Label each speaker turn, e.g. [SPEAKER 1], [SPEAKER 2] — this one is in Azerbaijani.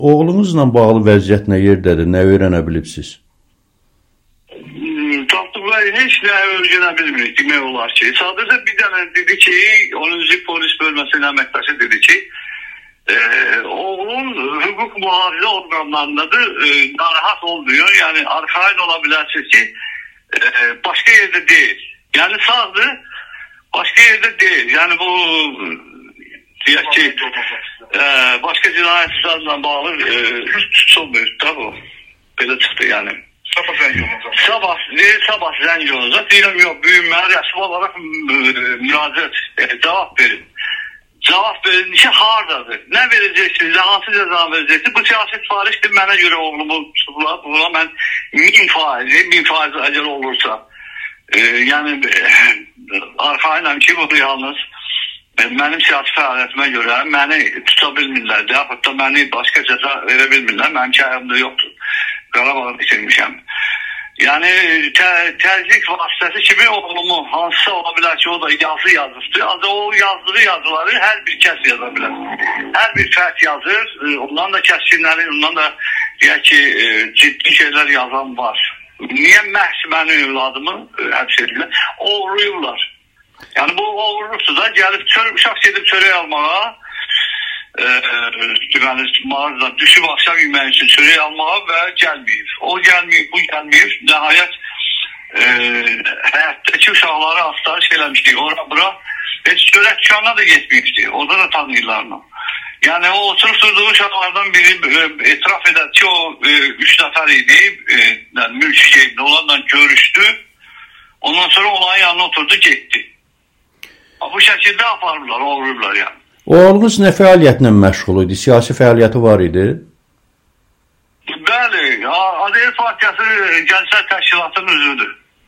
[SPEAKER 1] Oğlunuzla bağlı vəziyyət nə yerdədir, nə öyrənə bilibsiz?
[SPEAKER 2] Tapdıqları heç nə öyrənə bilmirik demək olar ki. Sadəcə bir dənə dedi ki, 10-cu polis bölməsinin əməkdaşı dedi ki, oğlun hüquq mühafizə orqanlarındadır, narahat olmuyor. Yəni arxain ola bilərsiniz ki, başqa yerdə deyil. Yəni sağdır, başqa yerdə deyil. Yəni bu deyək ki, başqa cinayət işlərlə bağlı tutulmuyor. Tabii o. Belə çıxdı yəni. Sabah zəng olunacaq. Deyirəm, yox, büyümə rəsmi olaraq müraciət cavab verin. Cavab verin ki, haradadır? Nə verəcəksiniz, hansı cəza verəcəksiniz? Bu siyasi sifarişdir, mənə görə oğlumu tutdular. Buna mən 1000% əgər olursa. Yəni, arxayınam ki, bu yalnız mənim siyasi fəaliyyətimə görə məni tuta bilmirlər, yaxud da məni başqa cəza verə bilmirlər. Mənim ki, ayağımda yoxdur. Qarabağı bitirmişəm. Yəni, təzyiq vasitəsi kimi oğlumu hansısa ola bilər ki, o da yazı yazıbdır. Ancaq o yazdığı yazıları hər bir kəs yaza bilər. Hər bir fərd yazır, ondan da kəskinləri, ondan da deyək ki, ciddi şeylər yazan var. Niyə məhz mənim evladımı həbs edirlər? Oğurluyurlar. Yəni, bu oğurluqdur da, gəlib uşaq gedib çörək almağa, deməli, mağazadan düşüb axşam yemək üçün çörək almağa və gəlməyib. O gəlməyib, bu gəlməyib. Nəhayət həyətdəki uşaqları astarış eləmişdik. Ora-bura heç çörək dükanına da getməyibdi. Orada da tanıyırlar mı? Yəni o oturub durduğu uşaqlardan biri etiraf edər ki, o 3 nəfər idi, mülki qeybində olanla görüşdü. Ondan sonra olayın yanına oturdu, getdi. Bu şəkildə aparırlar, oğururlar yəni.
[SPEAKER 1] Oğlunuz nə fəaliyyətlə məşğul idi? Siyasi fəaliyyəti var idi?
[SPEAKER 2] Bəli, ADL Partiyası Gənclər Təşkilatının üzvüdür.